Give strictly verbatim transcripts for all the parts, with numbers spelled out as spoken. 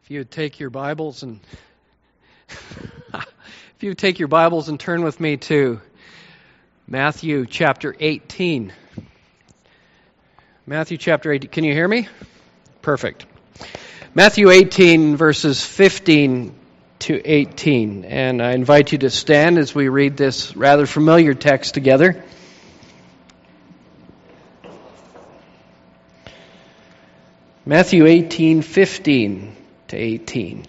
If you would take your Bibles and if you would take your Bibles and turn with me to Matthew chapter eighteen. Matthew chapter eighteen. Can you hear me? Perfect. Matthew eighteen, verses fifteen to eighteen. And I invite you to stand as we read this rather familiar text together. Matthew eighteen, fifteen to eighteen.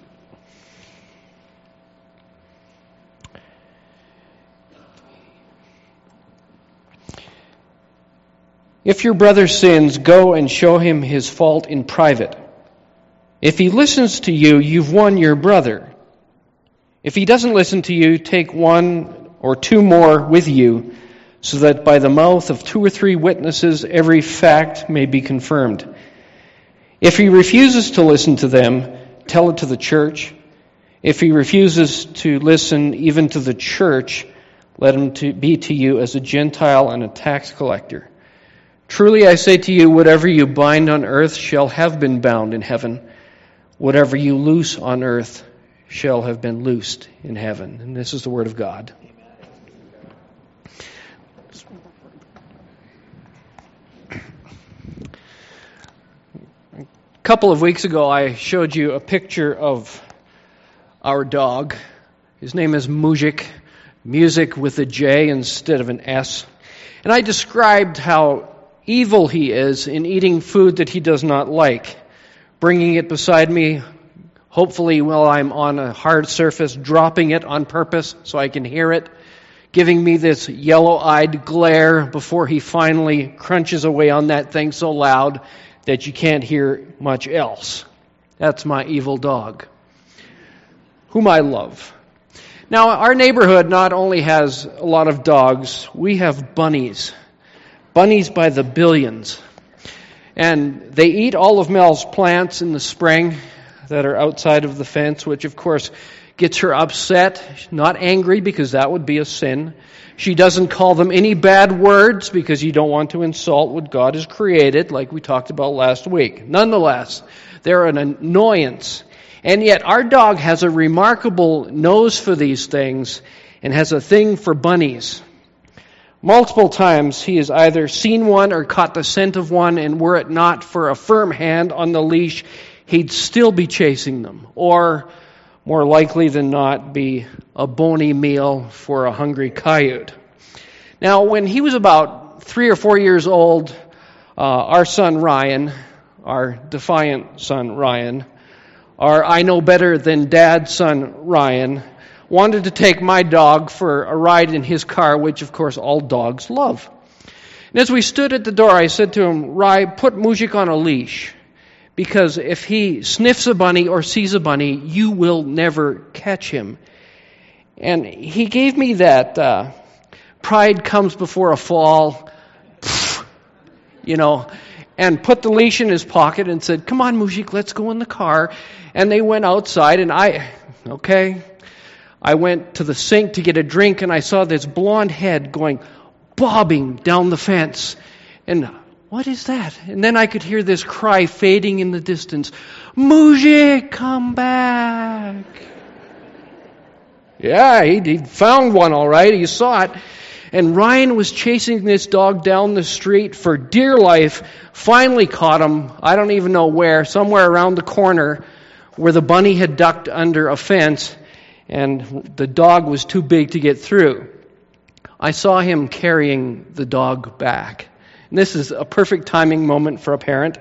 If your brother sins, go and show him his fault in private. If he listens to you, you've won your brother. If he doesn't listen to you, take one or two more with you, so that by the mouth of two or three witnesses every fact may be confirmed. If he refuses to listen to them, tell it to the church. If he refuses to listen even to the church, let him to be to you as a Gentile and a tax collector. Truly I say to you, whatever you bind on earth shall have been bound in heaven. Whatever you loose on earth shall have been loosed in heaven. And this is the word of God. A couple of weeks ago, I showed you a picture of our dog. His name is Mujik, music with a J instead of an S. And I described how evil he is in eating food that he does not like, bringing it beside me, hopefully while I'm on a hard surface, dropping it on purpose so I can hear it, giving me this yellow-eyed glare before he finally crunches away on that thing so loud that you can't hear much else. That's my evil dog, whom I love. Now, our neighborhood not only has a lot of dogs, we have bunnies. Bunnies by the billions. And they eat all of Mel's plants in the spring that are outside of the fence, which of course gets her upset. She's not angry because that would be a sin. She doesn't call them any bad words because you don't want to insult what God has created, like we talked about last week. Nonetheless, they're an annoyance. And yet our dog has a remarkable nose for these things and has a thing for bunnies. Multiple times he has either seen one or caught the scent of one, and were it not for a firm hand on the leash, he'd still be chasing them. Or, more likely than not, be a bony meal for a hungry coyote. Now, when he was about three or four years old, uh, our son Ryan, our defiant son Ryan, our I know better than dad son Ryan, wanted to take my dog for a ride in his car, which of course all dogs love. And as we stood at the door, I said to him, Rai, put Mujik on a leash. Because if he sniffs a bunny or sees a bunny, you will never catch him. And he gave me that uh, pride comes before a fall, you know, and put the leash in his pocket and said, come on, Mujik, let's go in the car. And they went outside, and I, okay, I went to the sink to get a drink, and I saw this blonde head going bobbing down the fence. And what is that? And then I could hear this cry fading in the distance. Mujik, come back. Yeah, he, he found one all right. He saw it. And Ryan was chasing this dog down the street for dear life. Finally caught him, I don't even know where, somewhere around the corner where the bunny had ducked under a fence and the dog was too big to get through. I saw him carrying the dog back. And this is a perfect timing moment for a parent.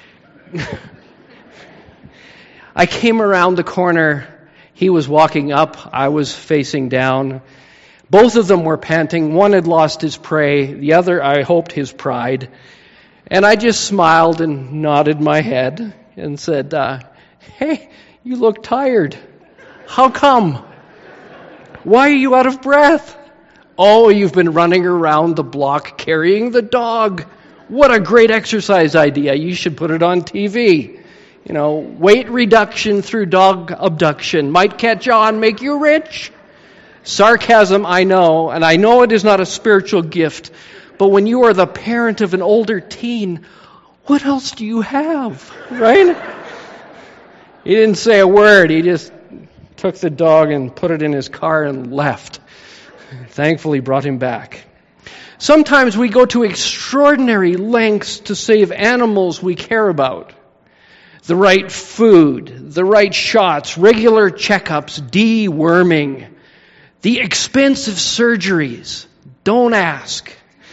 I came around the corner. He was walking up. I was facing down. Both of them were panting. One had lost his prey. The other, I hoped, his pride. And I just smiled and nodded my head and said, uh, hey, you look tired. How come? Why are you out of breath? Oh, you've been running around the block carrying the dog. What a great exercise idea. You should put it on T V. You know, weight reduction through dog abduction might catch on, make you rich. Sarcasm, I know, and I know it is not a spiritual gift, but when you are the parent of an older teen, what else do you have, right? He didn't say a word. He just took the dog and put it in his car and left. Thankfully brought him back. Sometimes we go to extraordinary lengths to save animals we care about. The right food, the right shots, regular checkups, deworming, the expensive surgeries. Don't ask.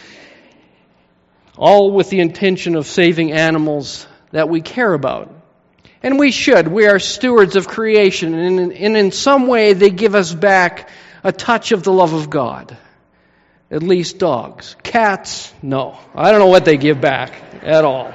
All with the intention of saving animals that we care about. And we should. We are stewards of creation, and in, in some way they give us back a touch of the love of God. At least dogs. Cats, no. I don't know what they give back at all.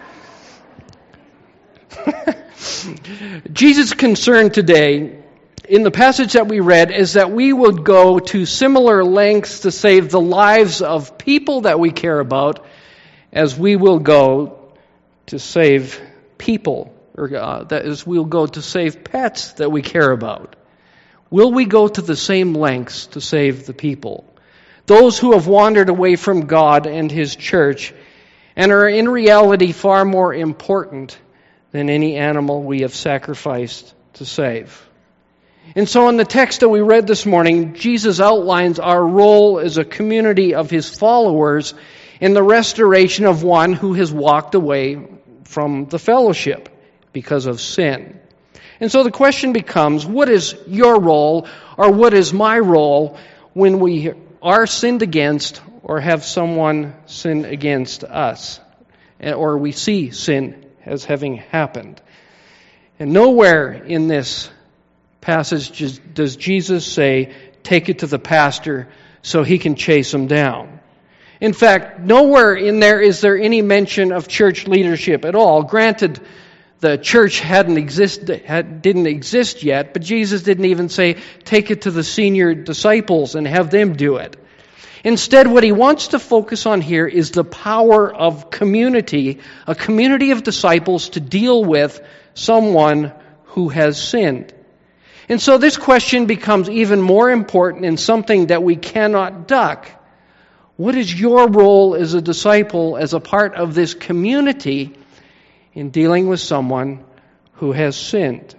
Jesus' concern today in the passage that we read is that we would go to similar lengths to save the lives of people that we care about as we will go to save people, or uh, that is, we'll go to save pets that we care about. Will we go to the same lengths to save the people? Those who have wandered away from God and His church and are in reality far more important than any animal we have sacrificed to save. And so in the text that we read this morning, Jesus outlines our role as a community of His followers in the restoration of one who has walked away from the fellowship because of sin. And so the question becomes, what is your role, or what is my role when we are sinned against or have someone sin against us, or we see sin as having happened? And nowhere in this passage does Jesus say, take it to the pastor so he can chase them down. In fact, nowhere in there is there any mention of church leadership at all. Granted, the church hadn't exist, had, didn't exist yet, but Jesus didn't even say, take it to the senior disciples and have them do it. Instead, what He wants to focus on here is the power of community, a community of disciples to deal with someone who has sinned. And so this question becomes even more important and something that we cannot duck. What is your role as a disciple, as a part of this community, in dealing with someone who has sinned?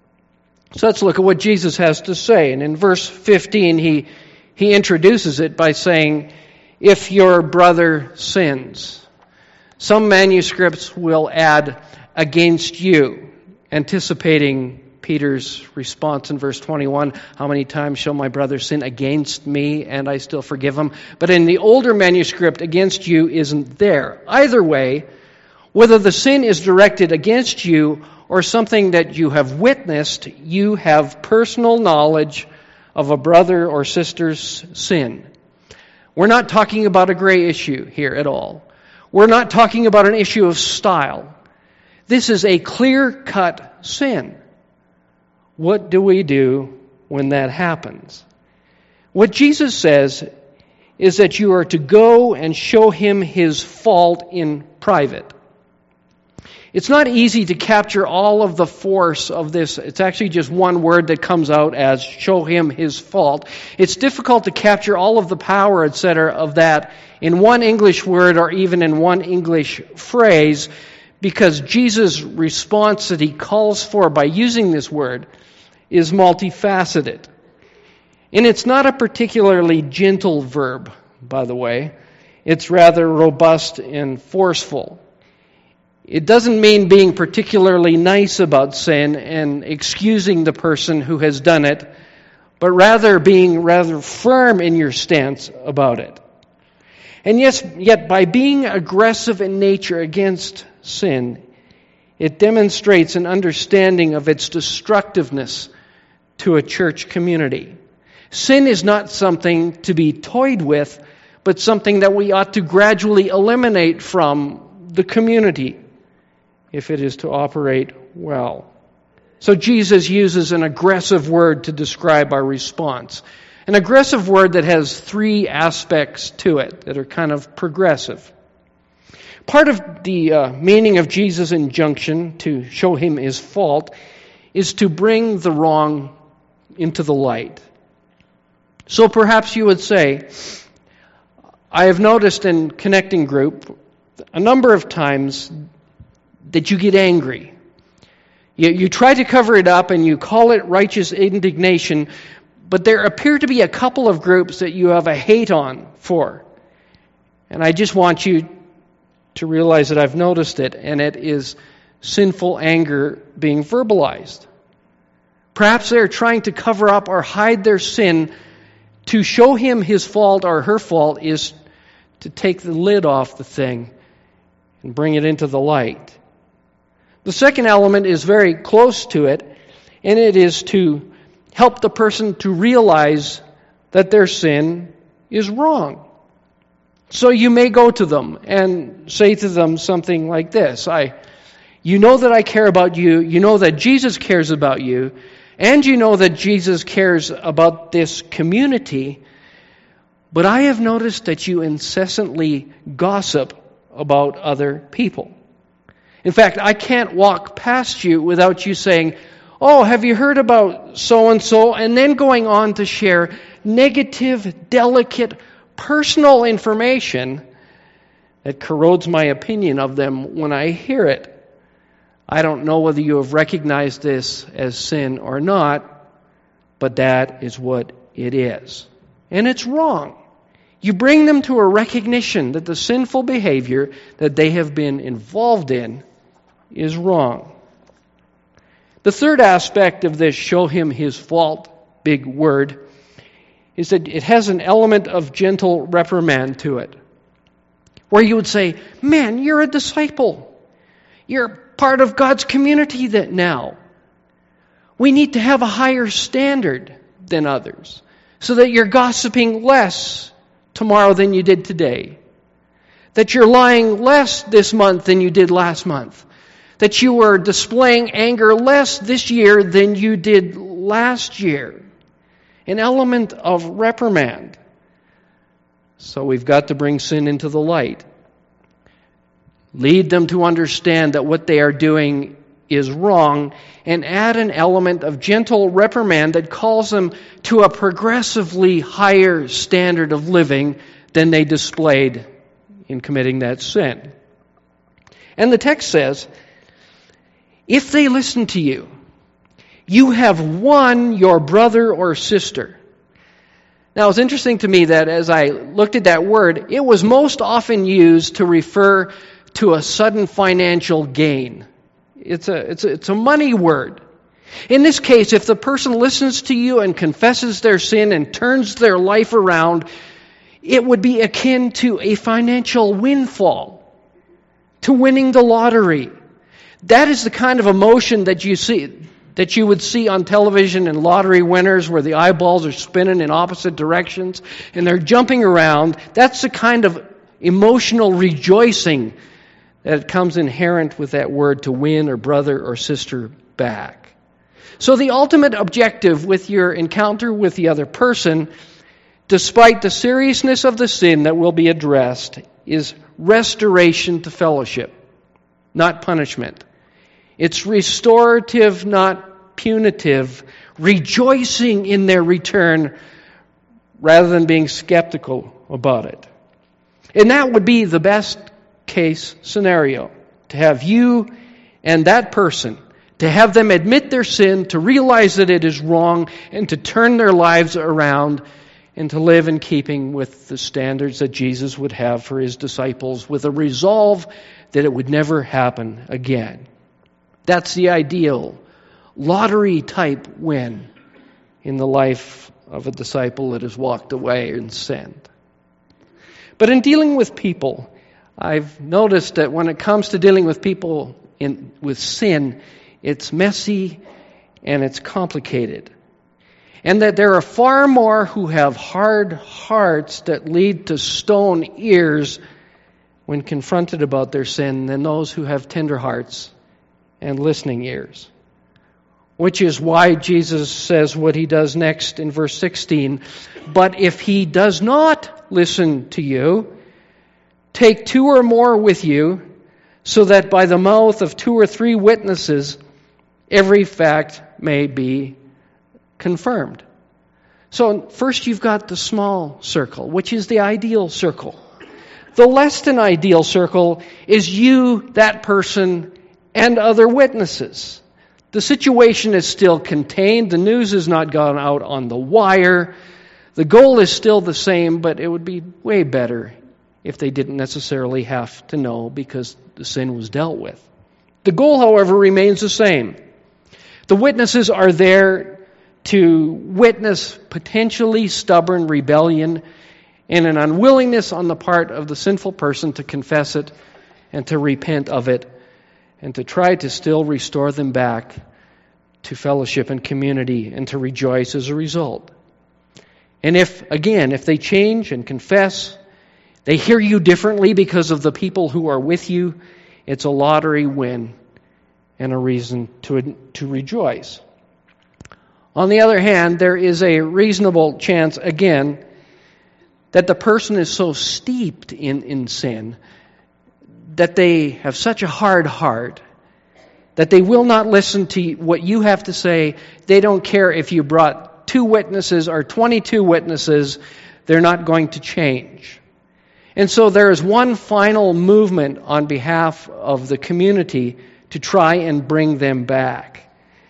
So let's look at what Jesus has to say. And in verse fifteen, he, he introduces it by saying, if your brother sins. Some manuscripts will add, against you, anticipating Peter's response in verse twenty-one, how many times shall my brother sin against me and I still forgive him? But in the older manuscript, against you isn't there. Either way, whether the sin is directed against you or something that you have witnessed, you have personal knowledge of a brother or sister's sin. We're not talking about a gray issue here at all. We're not talking about an issue of style. This is a clear-cut sin. What do we do when that happens? What Jesus says is that you are to go and show him his fault in private. It's not easy to capture all of the force of this. It's actually just one word that comes out as show him his fault. It's difficult to capture all of the power, et cetera, of that in one English word or even in one English phrase, because Jesus' response that he calls for by using this word is multifaceted. And it's not a particularly gentle verb, by the way. It's rather robust and forceful. It doesn't mean being particularly nice about sin and excusing the person who has done it, but rather being rather firm in your stance about it. And yes, yet by being aggressive in nature against sin, it demonstrates an understanding of its destructiveness to a church community. Sin is not something to be toyed with, but something that we ought to gradually eliminate from the community if it is to operate well. So Jesus uses an aggressive word to describe our response. An aggressive word that has three aspects to it that are kind of progressive. Part of the uh, meaning of Jesus' injunction to show him his fault is to bring the wrong into the light. So perhaps you would say, I have noticed in connecting group a number of times that you get angry. You, you try to cover it up and you call it righteous indignation, but there appear to be a couple of groups that you have a hate on for. And I just want you to realize that I've noticed it, and it is sinful anger being verbalized. Perhaps they're trying to cover up or hide their sin. To show him his fault or her fault is to take the lid off the thing and bring it into the light. The second element is very close to it, and it is to help the person to realize that their sin is wrong. So you may go to them and say to them something like this: I, you know that I care about you, you know that Jesus cares about you, and you know that Jesus cares about this community, but I have noticed that you incessantly gossip about other people. In fact, I can't walk past you without you saying, oh, have you heard about so-and-so? And then going on to share negative, delicate, personal information that corrodes my opinion of them when I hear it. I don't know whether you have recognized this as sin or not, but that is what it is. And it's wrong. You bring them to a recognition that the sinful behavior that they have been involved in is wrong. The third aspect of this show him his fault, big word, is that it has an element of gentle reprimand to it. Where you would say, man, you're a disciple. You're part of God's community that now. We need to have a higher standard than others so that you're gossiping less tomorrow than you did today. That you're lying less this month than you did last month. That you were displaying anger less this year than you did last year. An element of reprimand. So we've got to bring sin into the light. Lead them to understand that what they are doing is wrong, and add an element of gentle reprimand that calls them to a progressively higher standard of living than they displayed in committing that sin. And the text says, if they listen to you, you have won your brother or sister. Now, it's interesting to me that as I looked at that word, it was most often used to refer to a sudden financial gain. It's a, it's a, it's a money word. In this case, if the person listens to you and confesses their sin and turns their life around, it would be akin to a financial windfall, to winning the lottery. That is the kind of emotion that you see, that you would see on television in lottery winners where the eyeballs are spinning in opposite directions and they're jumping around. That's the kind of emotional rejoicing that comes inherent with that word, to win or brother or sister back. So the ultimate objective with your encounter with the other person, despite the seriousness of the sin that will be addressed, is restoration to fellowship, not punishment. It's restorative, not punitive, rejoicing in their return rather than being skeptical about it. And that would be the best case scenario, to have you and that person, to have them admit their sin, to realize that it is wrong, and to turn their lives around and to live in keeping with the standards that Jesus would have for his disciples, with a resolve that it would never happen again. That's the ideal lottery type win in the life of a disciple that has walked away and sinned. But in dealing with people, I've noticed that when it comes to dealing with people in, with sin, it's messy and it's complicated. And that there are far more who have hard hearts that lead to stone ears when confronted about their sin than those who have tender hearts and listening ears. Which is why Jesus says what he does next in verse sixteen. But if he does not listen to you, take two or more with you, so that by the mouth of two or three witnesses every fact may be confirmed. So first you've got the small circle, which is the ideal circle. The less than ideal circle is you, that person, and other witnesses. The situation is still contained. The news has not gone out on the wire. The goal is still the same, but it would be way better if they didn't necessarily have to know because the sin was dealt with. The goal, however, remains the same. The witnesses are there to witness potentially stubborn rebellion and an unwillingness on the part of the sinful person to confess it and to repent of it and to try to still restore them back to fellowship and community and to rejoice as a result. And if, again, if they change and confess, they hear you differently because of the people who are with you, it's a lottery win and a reason to, to rejoice. On the other hand, there is a reasonable chance, again, that the person is so steeped in, in sin that they have such a hard heart that they will not listen to what you have to say. They don't care if you brought two witnesses or twenty-two witnesses. They're not going to change. And so there is one final movement on behalf of the community to try and bring them back.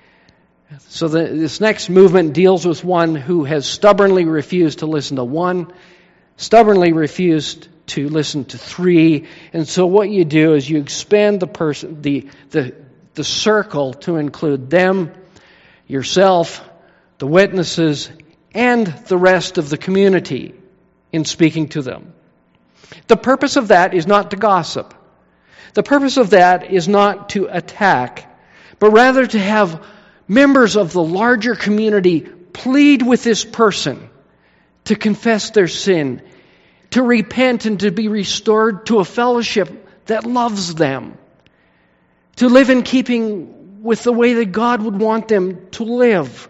So the, this next movement deals with one who has stubbornly refused to listen to one, stubbornly refused to listen to three. And so what you do is you expand the person, the the the circle to include them, yourself, the witnesses, and the rest of the community in speaking to them. The purpose of that is not to gossip. The purpose of that is not to attack, but rather to have members of the larger community plead with this person to confess their sin, to repent and to be restored to a fellowship that loves them, to live in keeping with the way that God would want them to live,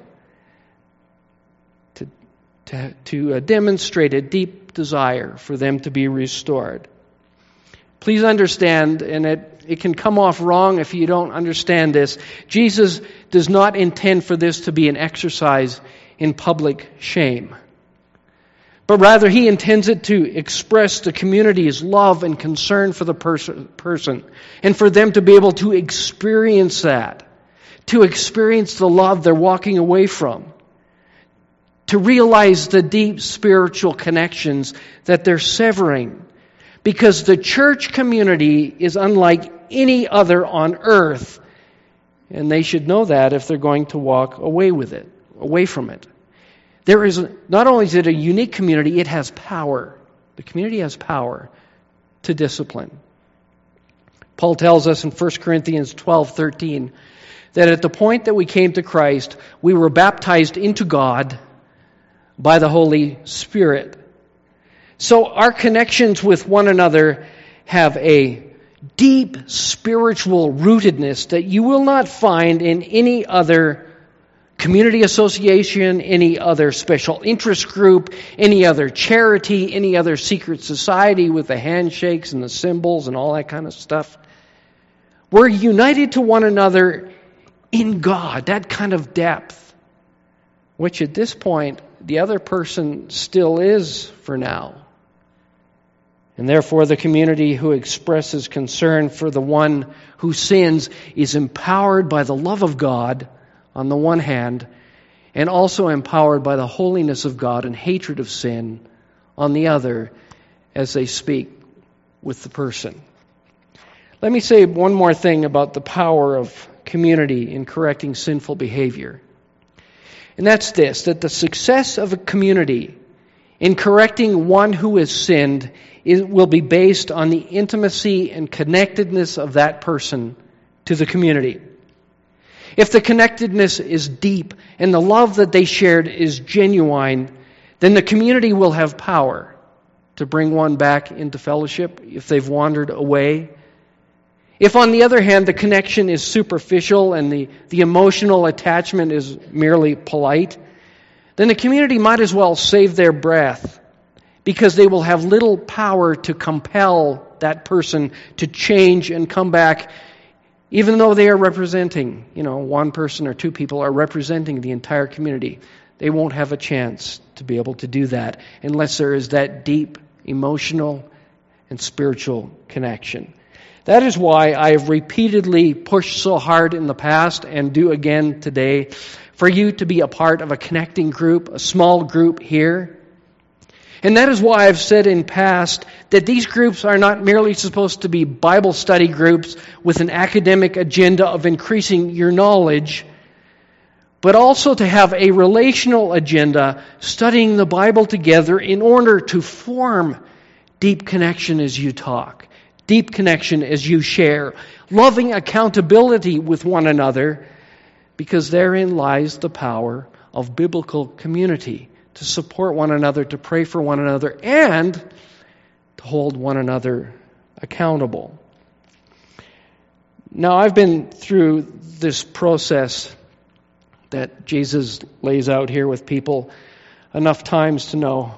to, to, to uh, demonstrate a deep desire for them to be restored. Please understand, and it, it can come off wrong if you don't understand this, Jesus does not intend for this to be an exercise in public shame. But rather, He intends it to express the community's love and concern for the pers- person, and for them to be able to experience that, to experience the love they're walking away from, to realize the deep spiritual connections that they're severing. Because the church community is unlike any other on earth, and they should know that if they're going to walk away with it, away from it. There is, not only is it a unique community, it has power. The community has power to discipline. Paul tells us in First Corinthians twelve thirteen that at the point that we came to Christ, we were baptized into God by the Holy Spirit. So our connections with one another have a deep spiritual rootedness that you will not find in any other community association, any other special interest group, any other charity, any other secret society with the handshakes and the symbols and all that kind of stuff. We're united to one another in God, that kind of depth, which at this point the other person still is for now. And therefore the community who expresses concern for the one who sins is empowered by the love of God on the one hand, and also empowered by the holiness of God and hatred of sin on the other as they speak with the person. Let me say one more thing about the power of community in correcting sinful behavior. And that's this, that the success of a community in correcting one who has sinned is, will be based on the intimacy and connectedness of that person to the community. If the connectedness is deep and the love that they shared is genuine, then the community will have power to bring one back into fellowship if they've wandered away. If, on the other hand, the connection is superficial and the, the emotional attachment is merely polite, then the community might as well save their breath, because they will have little power to compel that person to change and come back, even though they are representing, you know, one person or two people are representing the entire community. They won't have a chance to be able to do that unless there is that deep emotional and spiritual connection. That is why I have repeatedly pushed so hard in the past and do again today for you to be a part of a connecting group, a small group here. And that is why I've said in past that these groups are not merely supposed to be Bible study groups with an academic agenda of increasing your knowledge, but also to have a relational agenda, studying the Bible together in order to form deep connection as you talk, deep connection as you share, loving accountability with one another, because therein lies the power of biblical community, to support one another, to pray for one another, and to hold one another accountable. Now, I've been through this process that Jesus lays out here with people enough times to know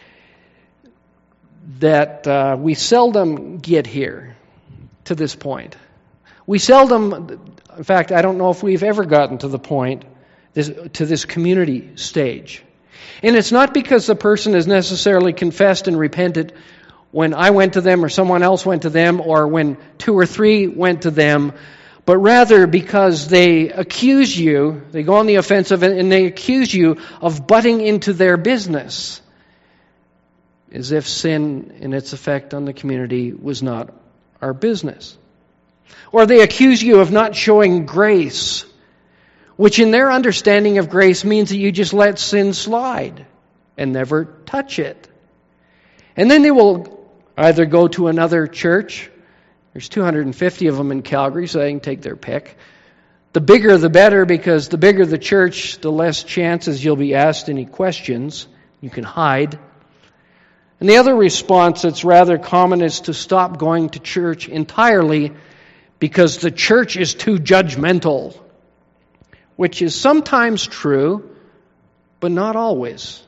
that uh, we seldom get here to this point. We seldom, in fact, I don't know if we've ever gotten to the point, this, to this community stage. And it's not because the person has necessarily confessed and repented when I went to them or someone else went to them or when two or three went to them, but rather because they accuse you, they go on the offensive and they accuse you of butting into their business, as if sin and its effect on the community was not our business. Or they accuse you of not showing grace, which in their understanding of grace means that you just let sin slide and never touch it. And then they will either go to another church. There's two hundred fifty of them in Calgary, so they can take their pick. The bigger the better, because the bigger the church, the less chances you'll be asked any questions. You can hide. And the other response that's rather common is to stop going to church entirely because the church is too judgmental, which is sometimes true, but not always.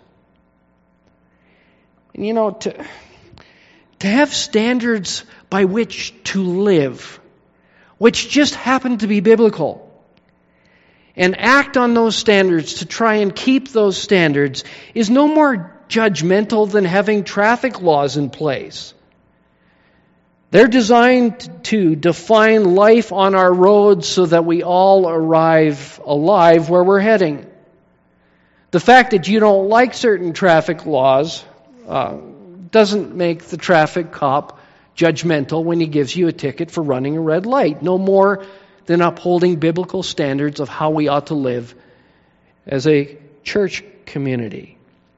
And you know, to, to have standards by which to live, which just happen to be biblical, and act on those standards to try and keep those standards is no more judgmental than having traffic laws in place. They're designed to define life on our roads so that we all arrive alive where we're heading. The fact that you don't like certain traffic laws uh, doesn't make the traffic cop judgmental when he gives you a ticket for running a red light, no more than upholding biblical standards of how we ought to live as a church community.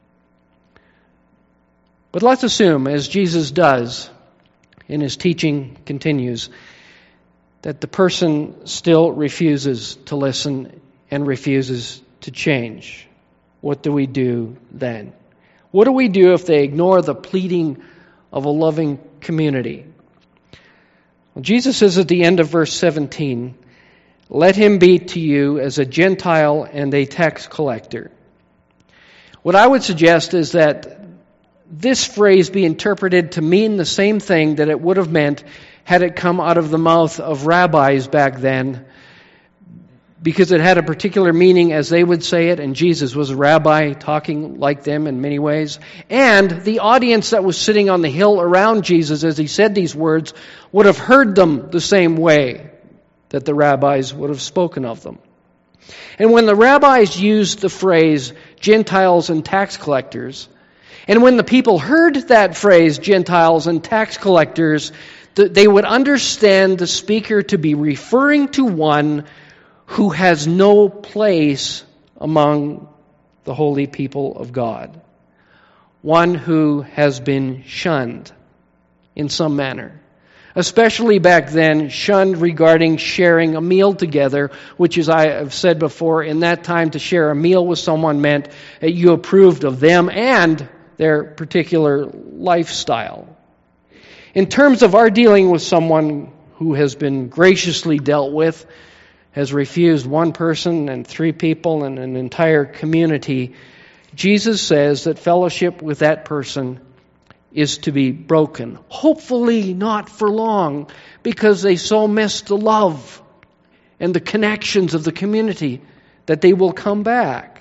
But let's assume, as Jesus does, and his teaching continues, that the person still refuses to listen and refuses to change. What do we do then? What do we do if they ignore the pleading of a loving community? Well, Jesus says at the end of verse seventeen, "Let him be to you as a Gentile and a tax collector." What I would suggest is that this phrase be interpreted to mean the same thing that it would have meant had it come out of the mouth of rabbis back then, because it had a particular meaning as they would say it, and Jesus was a rabbi talking like them in many ways. And the audience that was sitting on the hill around Jesus as he said these words would have heard them the same way that the rabbis would have spoken of them. And when the rabbis used the phrase Gentiles and tax collectors, and when the people heard that phrase, Gentiles and tax collectors, they would understand the speaker to be referring to one who has no place among the holy people of God. One who has been shunned in some manner. Especially back then, shunned regarding sharing a meal together, which, as I have said before, in that time to share a meal with someone meant that you approved of them and their particular lifestyle. In terms of our dealing with someone who has been graciously dealt with, has refused one person and three people and an entire community, Jesus says that fellowship with that person is to be broken. Hopefully not for long, because they so miss the love and the connections of the community that they will come back.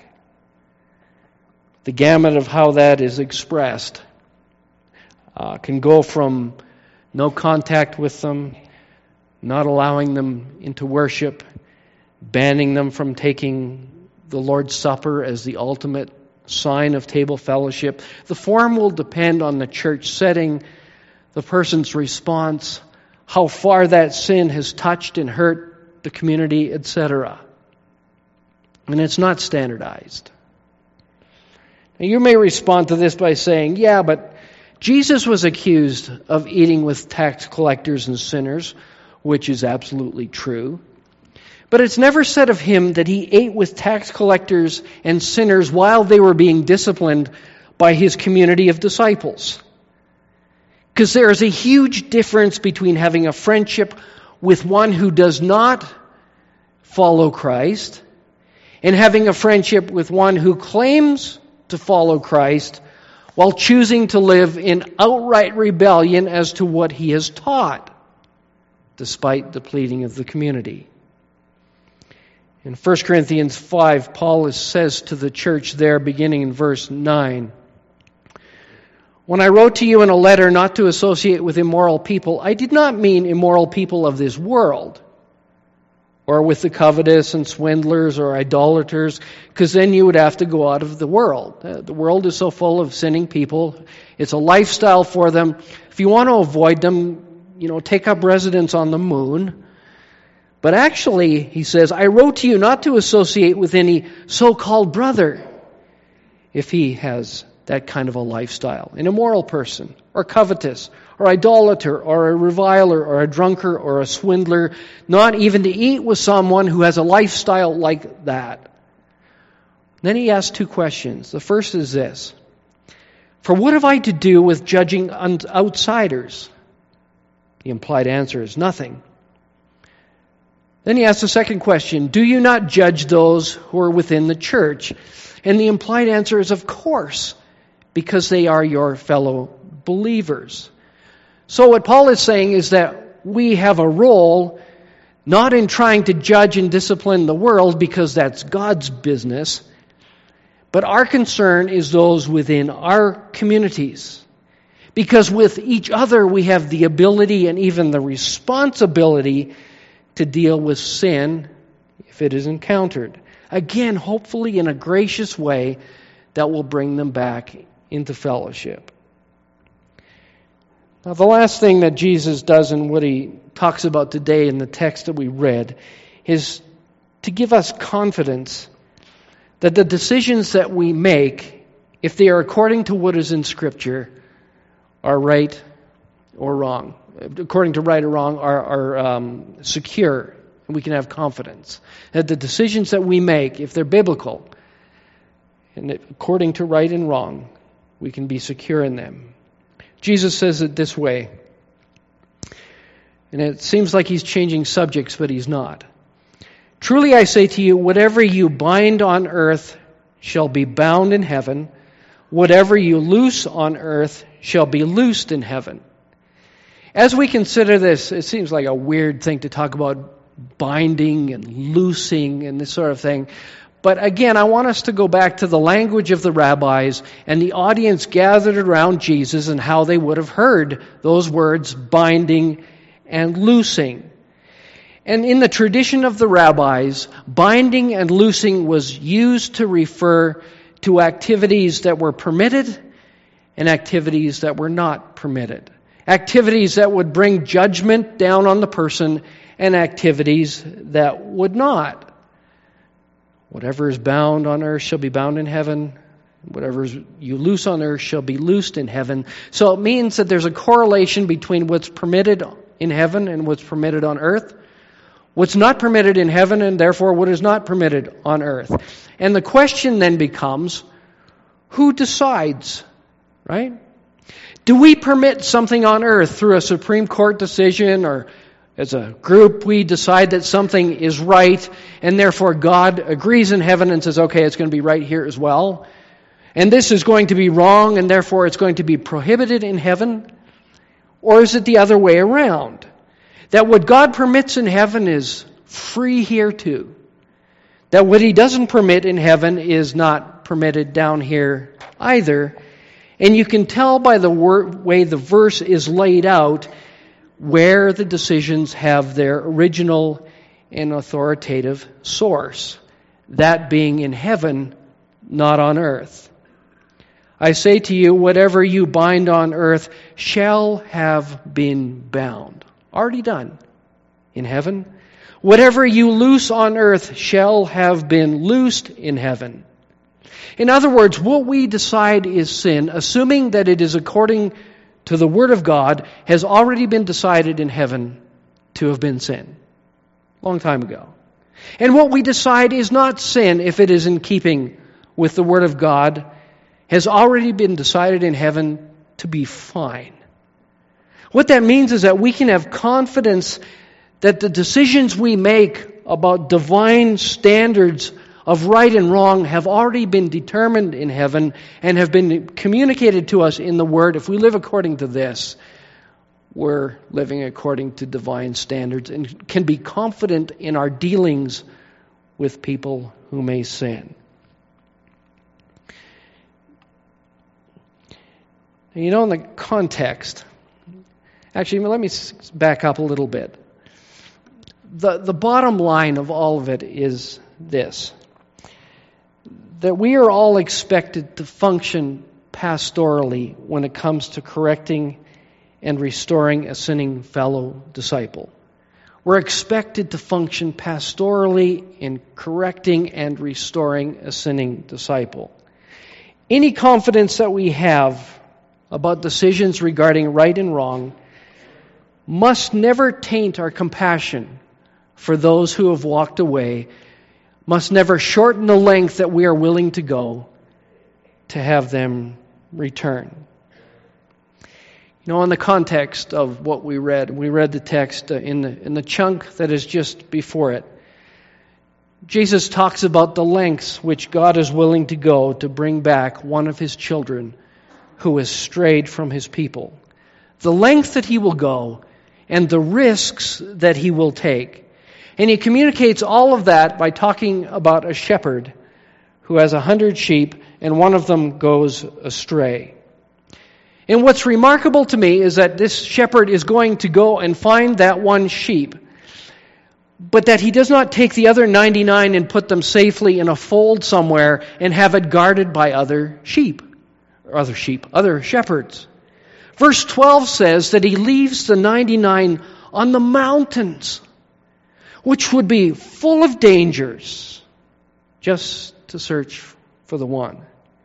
The gamut of how that is expressed uh, can go from no contact with them not allowing them into worship, banning them from taking the Lord's Supper as the ultimate sign of table fellowship. The form will depend on the church setting, the person's response, how far that sin has touched and hurt the community, et cetera. And it's not standardized. Now, you may respond to this by saying, yeah, but Jesus was accused of eating with tax collectors and sinners, which is absolutely true. But it's never said of him that he ate with tax collectors and sinners while they were being disciplined by his community of disciples. Because there is a huge difference between having a friendship with one who does not follow Christ and having a friendship with one who claims to follow Christ while choosing to live in outright rebellion as to what he has taught, despite the pleading of the community. In First Corinthians five, Paul says to the church there, beginning in verse nine, "When I wrote to you in a letter not to associate with immoral people, I did not mean immoral people of this world, or with the covetous and swindlers or idolaters, because then you would have to go out of the world. The world is so full of sinning people. It's a lifestyle for them. If you want to avoid them, you know, take up residence on the moon. But actually," he says, "I wrote to you not to associate with any so-called brother if he has that kind of a lifestyle, an immoral person, or covetous, or idolater, or a reviler, or a drunkard, or a swindler, not even to eat with someone who has a lifestyle like that." Then he asks two questions. The first is this: "For what have I to do with judging outsiders?" The implied answer is nothing. Then he asks the second question: "Do you not judge those who are within the church?" And the implied answer is, of course, because they are your fellow believers. So what Paul is saying is that we have a role not in trying to judge and discipline the world, because that's God's business, but our concern is those within our communities. Because with each other we have the ability and even the responsibility to deal with sin if it is encountered. Again, hopefully in a gracious way that will bring them back into fellowship. Now, the last thing that Jesus does and what he talks about today in the text that we read is to give us confidence that the decisions that we make, if they are according to what is in Scripture, are right or wrong. According to right or wrong, are, are um, secure, and we can have confidence that the decisions that we make, if they're biblical, and according to right and wrong, we can be secure in them. Jesus says it this way, and it seems like he's changing subjects, but he's not. "Truly I say to you, whatever you bind on earth shall be bound in heaven. Whatever you loose on earth shall be loosed in heaven." As we consider this, it seems like a weird thing to talk about binding and loosing and this sort of thing. But again, I want us to go back to the language of the rabbis and the audience gathered around Jesus and how they would have heard those words, binding and loosing. And in the tradition of the rabbis, binding and loosing was used to refer to activities that were permitted and activities that were not permitted. Activities that would bring judgment down on the person and activities that would not. Whatever is bound on earth shall be bound in heaven. Whatever you loose on earth shall be loosed in heaven. So it means that there's a correlation between what's permitted in heaven and what's permitted on earth. What's not permitted in heaven and therefore what is not permitted on earth. And the question then becomes, who decides, right? Do we permit something on earth through a Supreme Court decision, or as a group we decide that something is right and therefore God agrees in heaven and says, okay, it's going to be right here as well? And this is going to be wrong and therefore it's going to be prohibited in heaven? Or is it the other way around? That what God permits in heaven is free here too. That what He doesn't permit in heaven is not permitted down here either. And you can tell by the wor- way the verse is laid out where the decisions have their original and authoritative source, that being in heaven, not on earth. I say to you, whatever you bind on earth shall have been bound. Already done in heaven. Whatever you loose on earth shall have been loosed in heaven. In other words, what we decide is sin, assuming that it is according to the Word of God, has already been decided in heaven to have been sin. Long time ago. And what we decide is not sin if it is in keeping with the Word of God, has already been decided in heaven to be fine. What that means is that we can have confidence that the decisions we make about divine standards of right and wrong have already been determined in heaven and have been communicated to us in the Word. If we live according to this, we're living according to divine standards and can be confident in our dealings with people who may sin. Now, you know, in the context, actually, let me back up a little bit. The, the bottom line of all of it is this, that we are all expected to function pastorally when it comes to correcting and restoring a sinning fellow disciple. We're expected to function pastorally in correcting and restoring a sinning disciple. Any confidence that we have about decisions regarding right and wrong must never taint our compassion for those who have walked away, must never shorten the length that we are willing to go to have them return. You know, in the context of what we read, we read the text in the, in the chunk that is just before it. Jesus talks about the lengths which God is willing to go to bring back one of His children who has strayed from His people. The length that He will go and the risks that He will take. And He communicates all of that by talking about a shepherd who has a hundred sheep and one of them goes astray. And what's remarkable to me is that this shepherd is going to go and find that one sheep, but that he does not take the other ninety-nine and put them safely in a fold somewhere and have it guarded by other sheep, or other sheep, other shepherds. Verse twelve says that he leaves the ninety-nine on the mountains, which would be full of dangers, just to search for the one.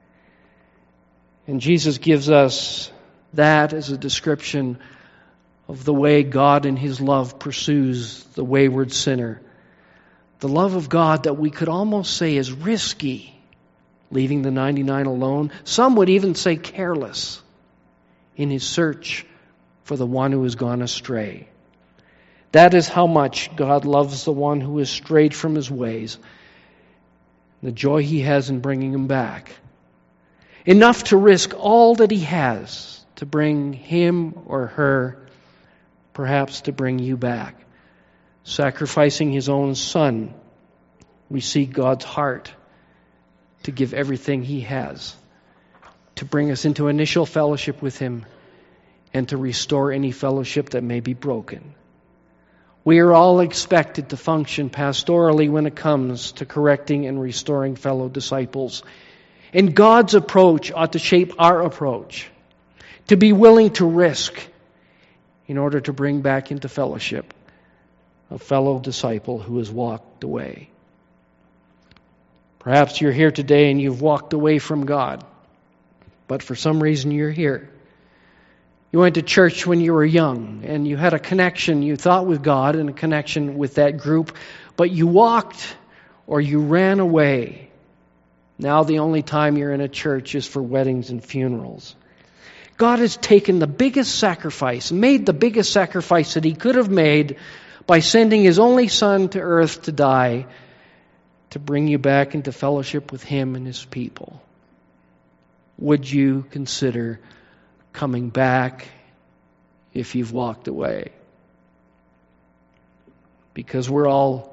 And Jesus gives us that as a description of the way God in His love pursues the wayward sinner. The love of God that we could almost say is risky, leaving the ninety-nine alone. Some would even say careless in His search for the one who has gone astray. That is how much God loves the one who has strayed from His ways. The joy He has in bringing him back. Enough to risk all that He has to bring him or her, perhaps to bring you back. Sacrificing His own Son, we see God's heart to give everything He has, to bring us into initial fellowship with Him, and to restore any fellowship that may be broken. We are all expected to function pastorally when it comes to correcting and restoring fellow disciples. And God's approach ought to shape our approach, to be willing to risk in order to bring back into fellowship a fellow disciple who has walked away. Perhaps you're here today and you've walked away from God, but for some reason you're here. You went to church when you were young and you had a connection, you thought, with God and a connection with that group, but you walked or you ran away. Now the only time you're in a church is for weddings and funerals. God has taken the biggest sacrifice, made the biggest sacrifice that He could have made by sending His only Son to earth to die, to bring you back into fellowship with Him and His people. Would you consider coming back if you've walked away? Because we're all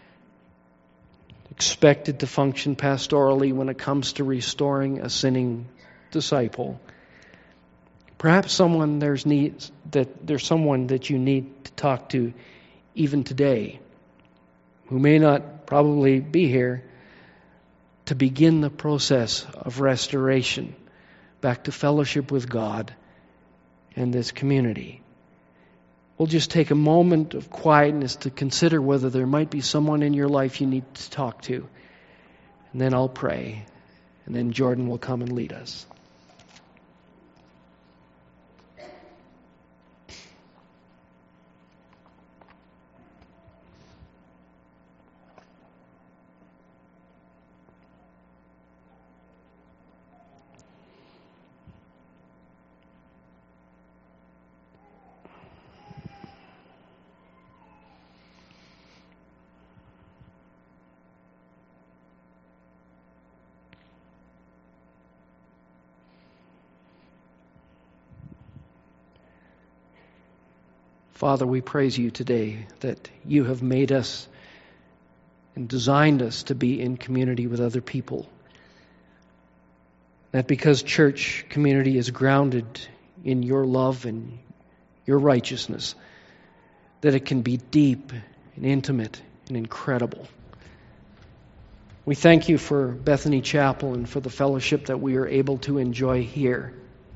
expected to function pastorally when it comes to restoring a sinning disciple. Perhaps someone there's needs that there's someone that you need to talk to even today, who may not probably be here, to begin the process of restoration back to fellowship with God and this community. We'll just take a moment of quietness to consider whether there might be someone in your life you need to talk to. And then I'll pray. And then Jordan will come and lead us. Father, we praise you today that you have made us and designed us to be in community with other people. That because church community is grounded in your love and your righteousness, that it can be deep and intimate and incredible. We thank you for Bethany Chapel and for the fellowship that we are able to enjoy here.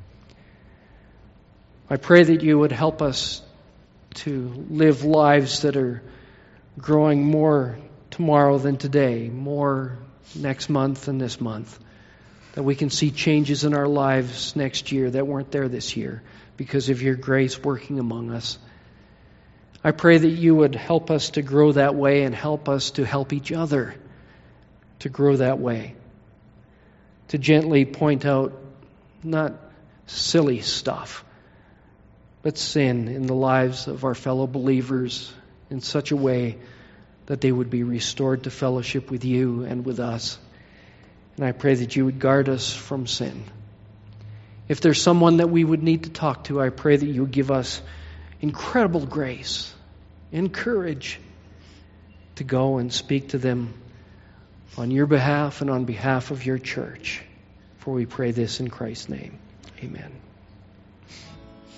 I pray that you would help us to live lives that are growing more tomorrow than today, more next month than this month. That we can see changes in our lives next year that weren't there this year because of your grace working among us. I pray that you would help us to grow that way and help us to help each other to grow that way. To gently point out not silly stuff, but sin in the lives of our fellow believers in such a way that they would be restored to fellowship with you and with us. And I pray that you would guard us from sin. If there's someone that we would need to talk to, I pray that you would give us incredible grace and courage to go and speak to them on your behalf and on behalf of your church. For we pray this in Christ's name. Amen.